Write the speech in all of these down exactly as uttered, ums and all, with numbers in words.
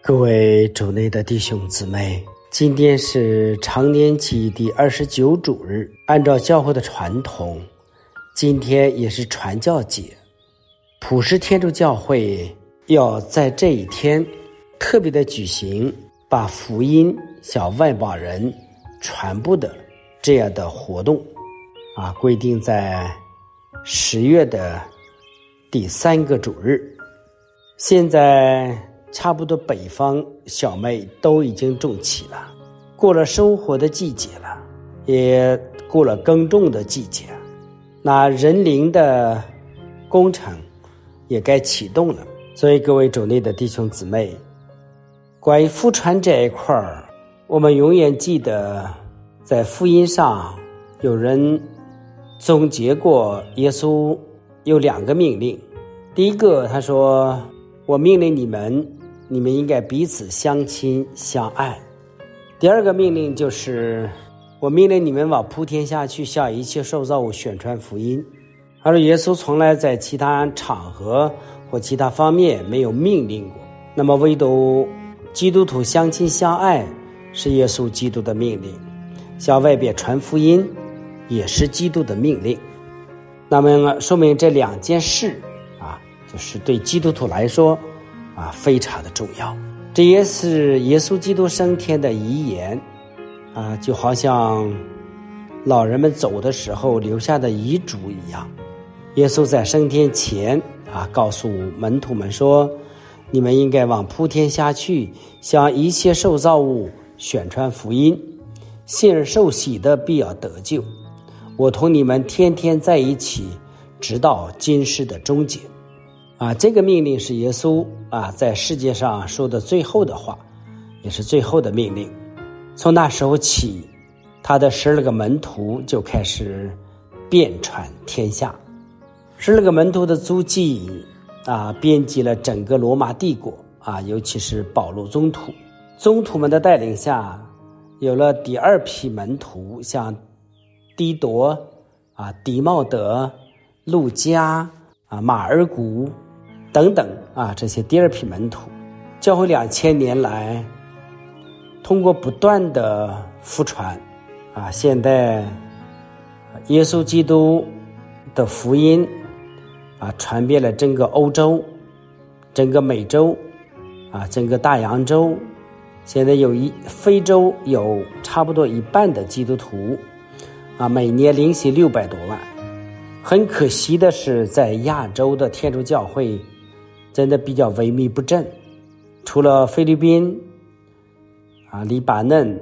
各位主内的弟兄姊妹，今天是常年期第二十九主日，按照教会的传统，今天也是传教节。普世天主教会要在这一天特别的举行把福音向外邦人传播的这样的活动啊，规定在十月的第三个主日。现在差不多北方小麦都已经种起了，过了收获的季节了，也过了耕种的季节，那人灵的工程也该启动了。所以各位主内的弟兄姊妹，关于福传这一块儿，我们永远记得在福音上有人总结过耶稣有两个命令。第一个他说，我命令你们你们应该彼此相亲相爱。第二个命令就是我命令你们往普天下去，向一切受造物宣传福音。而耶稣从来在其他场合或其他方面没有命令过，那么唯独基督徒相亲相爱是耶稣基督的命令，向外边传福音也是基督的命令。那么说明这两件事啊，就是对基督徒来说啊，非常的重要。这也是耶稣基督升天的遗言啊，就好像老人们走的时候留下的遗嘱一样。耶稣在升天前啊，告诉门徒们说，你们应该往普天下去，向一切受造物宣传福音，信而受洗的必要得救。我同你们天天在一起，直到今世的终结。啊，这个命令是耶稣啊在世界上说的最后的话，也是最后的命令。从那时候起，他的十二个门徒就开始遍传天下。十二个门徒的足迹啊，遍及了整个罗马帝国啊，尤其是保禄宗徒。宗徒们的带领下，有了第二批门徒，像狄铎啊、狄茂德、路加啊、马尔谷等等啊，这些第二批门徒。教会两千年来，通过不断的福传啊，现在耶稣基督的福音啊，传遍了整个欧洲、整个美洲啊、整个大洋洲。现在有一非洲有差不多一半的基督徒啊，每年灵洗六百多万。很可惜的是，在亚洲的天主教会真的比较萎靡不振，除了菲律宾啊、黎巴嫩、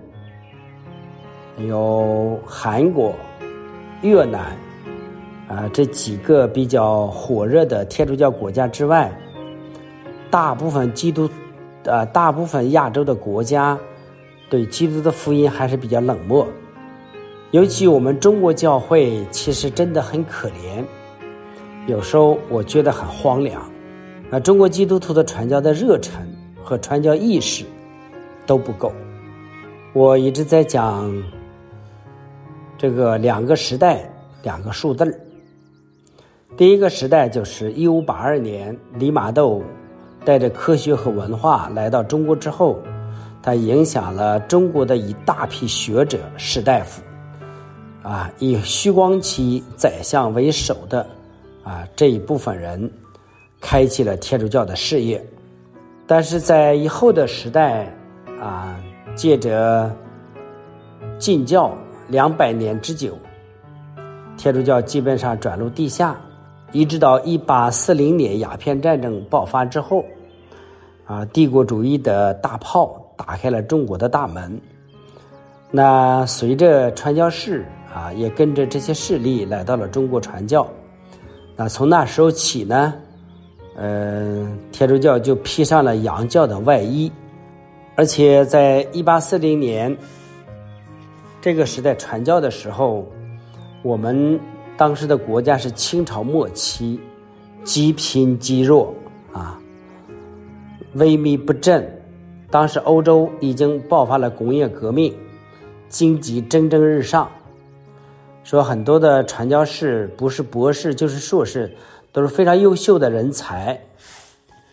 有韩国、越南啊这几个比较火热的天主教国家之外，大部分基督呃大部分亚洲的国家对基督的福音还是比较冷漠。尤其我们中国教会其实真的很可怜，有时候我觉得很荒凉。那中国基督徒的传教的热忱和传教意识都不够。我一直在讲这个两个时代，两个数字。第一个时代就是一五八二年，利玛窦带着科学和文化来到中国之后，他影响了中国的一大批学者、士大夫啊，以徐光启宰相为首的啊这一部分人开启了天主教的事业。但是在以后的时代啊，借着禁教两百年之久，天主教基本上转入地下，一直到一八四零年鸦片战争爆发之后啊，帝国主义的大炮打开了中国的大门。那随着传教士啊，也跟着这些势力来到了中国传教。那从那时候起呢，呃，天主教就披上了洋教的外衣。而且在一八四零年这个时代传教的时候，我们当时的国家是清朝末期，极贫极弱啊，萎靡不振。当时欧洲已经爆发了工业革命，经济蒸蒸日上，说很多的传教士不是博士就是硕士，都是非常优秀的人才。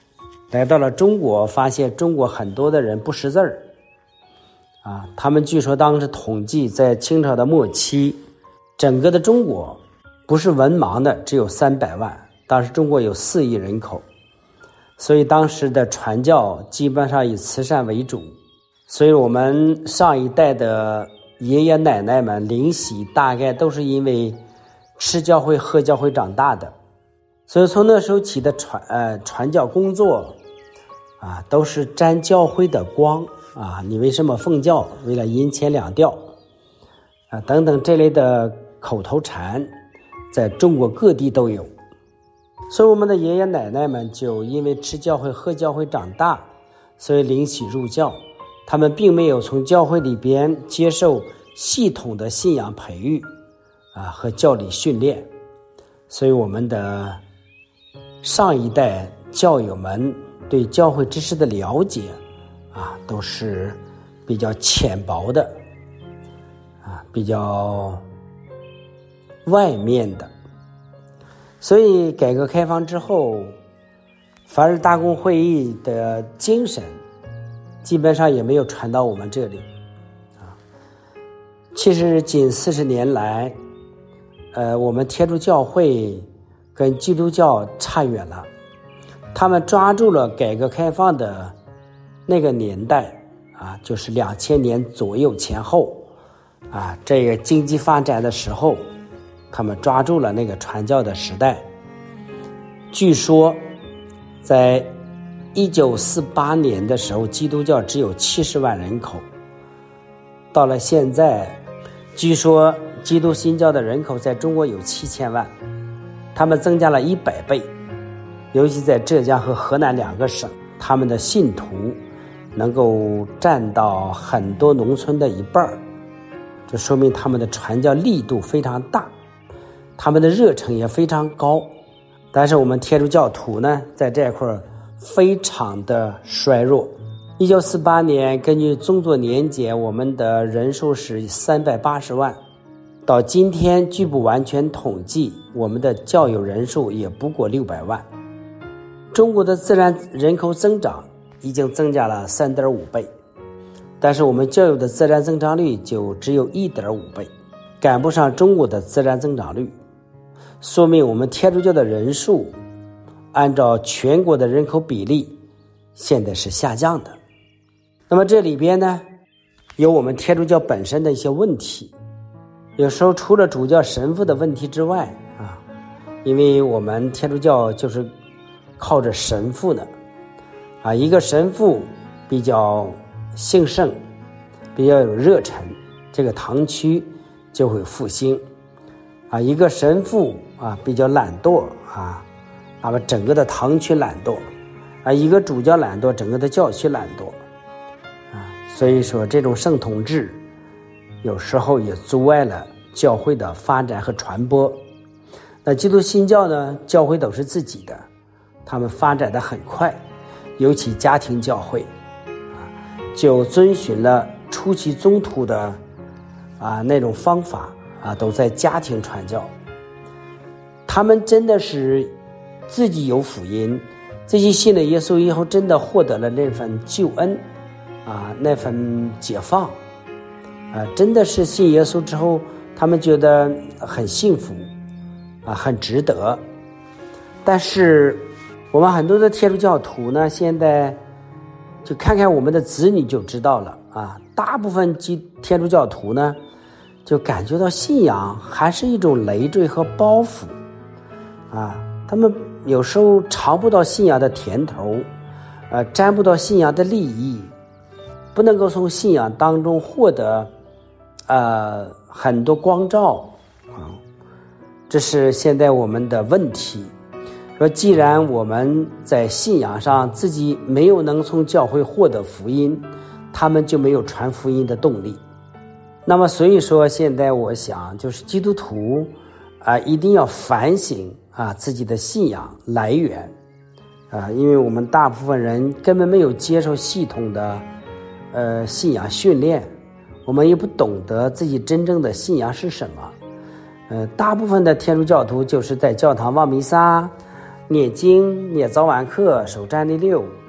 来到了中国，发现中国很多的人不识字儿啊，他们据说当时统计，在清朝的末期，整个的中国不是文盲的只有三百万，当时中国有四亿人口，所以当时的传教基本上以慈善为主，所以我们上一代的爷爷奶奶们灵洗大概都是因为吃教会喝教会长大的，所以从那时候起的传呃传教工作啊，都是沾教会的光啊，你为什么奉教？为了银钱两吊啊，等等这类的口头禅，在中国各地都有。所以我们的爷爷奶奶们就因为吃教会喝教会长大，所以灵洗入教，他们并没有从教会里边接受系统的信仰培育啊和教理训练，所以我们的上一代教友们对教会知识的了解啊，都是比较浅薄的啊，比较外面的。所以改革开放之后，凡是大公会议的精神基本上也没有传到我们这里啊。其实近四十年来，呃，我们天主教会跟基督教差远了，他们抓住了改革开放的那个年代啊，就是两千年左右前后啊，这个经济发展的时候，他们抓住了那个传教的时代。据说在一九四八年的时候，基督教只有七十万人口，到了现在，据说基督新教的人口在中国有七千万，他们增加了一百倍，尤其在浙江和河南两个省，他们的信徒能够占到很多农村的一半，这说明他们的传教力度非常大，他们的热忱也非常高。但是我们天主教徒呢，在这块非常的衰弱。一九四八年根据宗座年检，我们的人数是三百八十万，到今天据不完全统计，我们的教友人数也不过六百万。中国的自然人口增长已经增加了 三点五倍，但是我们教友的自然增长率就只有 一点五倍，赶不上中国的自然增长率，说明我们天主教的人数按照全国的人口比例现在是下降的。那么这里边呢，有我们天主教本身的一些问题，有时候除了主教神父的问题之外啊，因为我们天主教就是靠着神父呢啊，一个神父比较兴盛，比较有热忱，这个堂区就会复兴啊，一个神父啊比较懒惰啊，那么整个的堂区懒惰啊，一个主教懒惰，整个的教区懒惰啊，所以说这种圣统制有时候也阻碍了教会的发展和传播。那基督新教呢，教会都是自己的，他们发展的很快，尤其家庭教会啊，就遵循了初期宗徒的啊那种方法啊，都在家庭传教。他们真的是自己有福音，自己信了耶稣以后，真的获得了那份救恩啊，那份解放啊，真的是信耶稣之后，他们觉得很幸福啊，很值得。但是我们很多的天主教徒呢，现在就看看我们的子女就知道了啊，大部分基天主教徒呢，就感觉到信仰还是一种累赘和包袱啊，他们有时候尝不到信仰的甜头，呃，沾不到信仰的利益，不能够从信仰当中获得呃很多光照啊，这是现在我们的问题。说既然我们在信仰上自己没有能从教会获得福音，他们就没有传福音的动力。那么所以说现在我想就是基督徒啊、呃，一定要反省啊自己的信仰来源啊，因为我们大部分人根本没有接受系统的呃信仰训练，我们也不懂得自己真正的信仰是什么。呃，大部分的天主教徒就是在教堂望弥撒、念经、念早晚课、守占礼六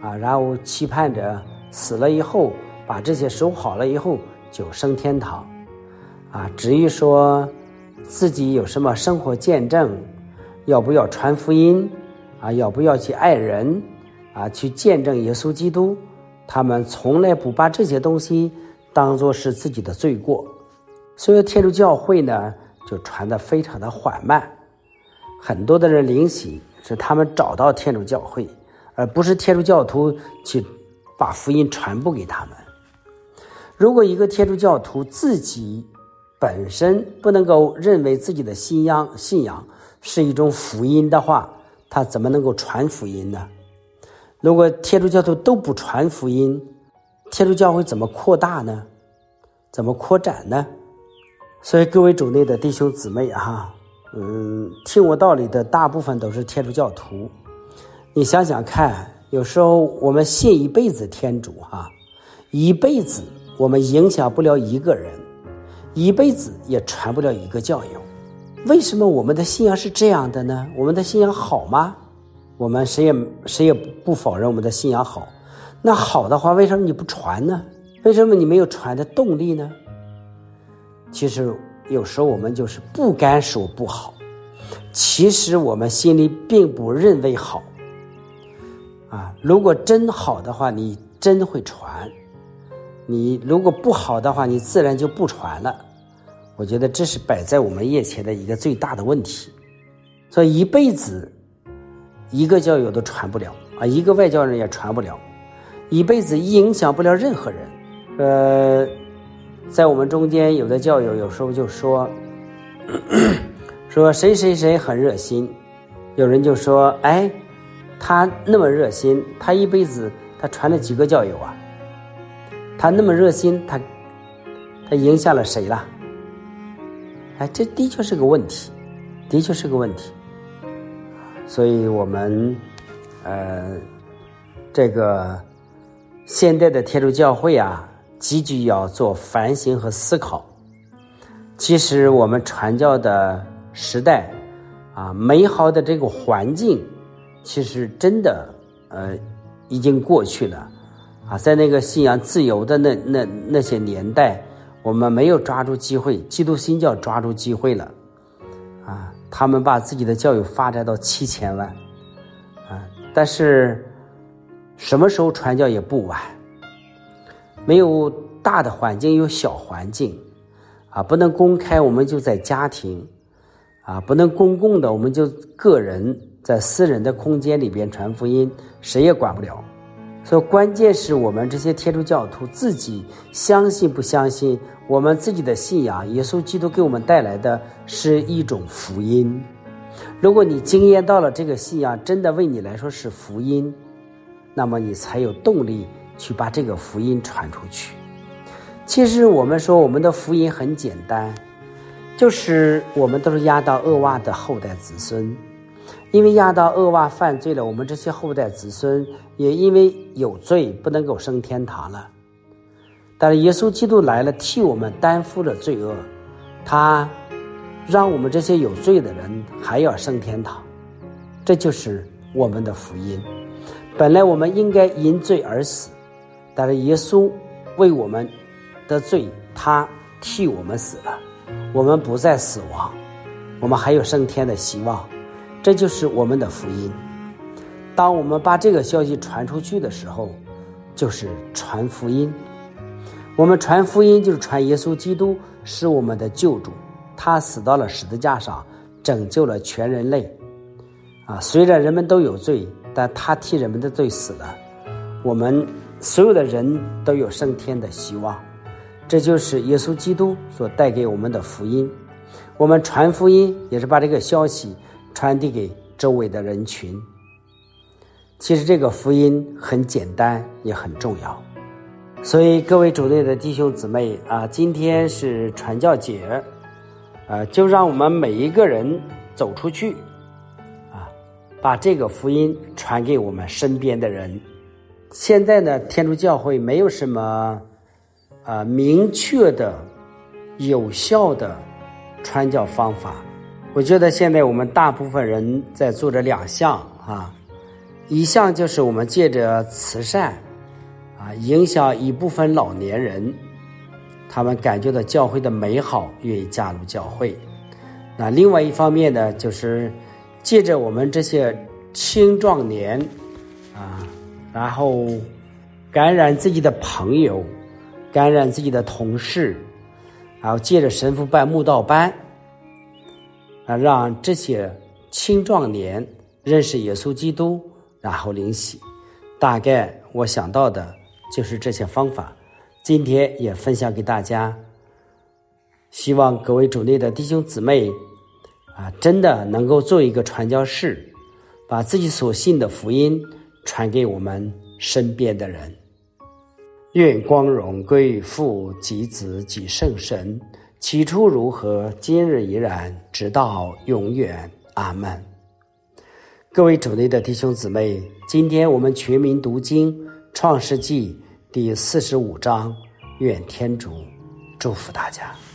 啊，然后期盼着死了以后把这些收好了以后就升天堂啊。至于说自己有什么生活见证，要不要传福音啊，要不要去爱人啊，去见证耶稣基督，他们从来不把这些东西当作是自己的罪过。所以天主教会呢就传得非常的缓慢，很多的人灵洗是他们找到天主教会，而不是天主教徒去把福音传播给他们。如果一个天主教徒自己本身不能够认为自己的信仰信仰是一种福音的话，他怎么能够传福音呢？如果天主教徒都不传福音，天主教会怎么扩大呢？怎么扩展呢？所以各位主内的弟兄姊妹哈，嗯，听我道理的大部分都是天主教徒。你想想看，有时候我们信一辈子天主哈，一辈子我们影响不了一个人，一辈子也传不了一个教友。为什么我们的信仰是这样的呢？我们的信仰好吗？我们谁也谁也不否认我们的信仰好。那好的话，为什么你不传呢？为什么你没有传的动力呢？其实有时候我们就是不敢说不好，其实我们心里并不认为好啊。如果真好的话，你真会传；你如果不好的话，你自然就不传了。我觉得这是摆在我们眼前的一个最大的问题。所以一辈子一个教友都传不了啊，一个外教人也传不了，一辈子影响不了任何人。呃，在我们中间有的教友有时候就说咳咳说谁谁谁很热心，有人就说哎，他那么热心，他一辈子他传了几个教友啊？他那么热心，他他影响了谁了？哎，这的确是个问题，的确是个问题。所以我们呃这个现代的天主教会啊，急剧要做反省和思考。其实我们传教的时代啊，美好的这个环境其实真的呃已经过去了啊。在那个信仰自由的那那那些年代，我们没有抓住机会，基督新教抓住机会了啊，他们把自己的教友发展到七千万啊。但是什么时候传教也不晚，没有大的环境有小环境啊，不能公开我们就在家庭啊，不能公共的我们就个人在私人的空间里边传福音，谁也管不了。所以关键是我们这些天主教徒自己相信不相信我们自己的信仰，耶稣基督给我们带来的是一种福音。如果你经验到了这个信仰真的为你来说是福音，那么你才有动力去把这个福音传出去。其实我们说我们的福音很简单，就是我们都是亚当厄娃的后代子孙，因为亚当厄娃犯罪了，我们这些后代子孙也因为有罪不能够升天堂了。但是耶稣基督来了，替我们担负了罪恶，他让我们这些有罪的人还要升天堂，这就是我们的福音。本来我们应该因罪而死，但是耶稣为我们的罪，他替我们死了，我们不再死亡，我们还有升天的希望，这就是我们的福音。当我们把这个消息传出去的时候，就是传福音。我们传福音就是传耶稣基督是我们的救主，他死到了十字架上，拯救了全人类啊！虽然人们都有罪，但他替人们的罪死了，我们所有的人都有升天的希望。这就是耶稣基督所带给我们的福音。我们传福音也是把这个消息传递给周围的人群。其实这个福音很简单也很重要。所以各位主内的弟兄姊妹啊，今天是传教节啊，就让我们每一个人走出去啊，把这个福音传给我们身边的人。现在呢，天主教会没有什么啊明确的有效的传教方法。我觉得现在我们大部分人在做着两项啊， 一项就是我们借着慈善啊，影响一部分老年人，他们感觉到教会的美好，愿意加入教会。那另外一方面呢，就是借着我们这些青壮年啊，然后感染自己的朋友，感染自己的同事，然后借着神父办慕道班啊，让这些青壮年认识耶稣基督，然后领洗。大概我想到的就是这些方法，今天也分享给大家。希望各位主内的弟兄姊妹啊，真的能够做一个传教士，把自己所信的福音传给我们身边的人。愿光荣归于父及子及圣神，起初如何，今日依然，直到永远。阿们。各位主内的弟兄姊妹，今天我们全民读经创世纪第四十五章，愿天主祝福大家。